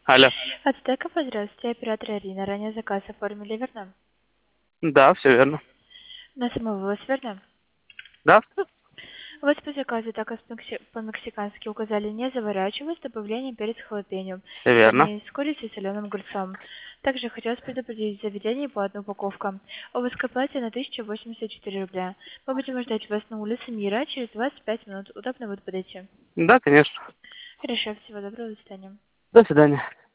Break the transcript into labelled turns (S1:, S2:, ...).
S1: Алло.
S2: Ацтека, здравствуйте, оператор Ирина. Ранее заказ оформили, верно?
S1: Да, все верно.
S2: На самовывоз, верно?
S1: Да?
S2: У вас по заказу так по-мексикански указали не заворачивать с добавлением перец халапеньо,
S1: Все верно.
S2: вернее, с курицей и соленым огурцом. Также хотелось предупредить заведение по одной упаковка. Об оплате на 1084 рубля. Мы будем ждать вас на улице Мира через 25 минут. Удобно будет подойти?
S1: Да, конечно.
S2: Хорошо, всего доброго, до свидания.
S1: До свидания.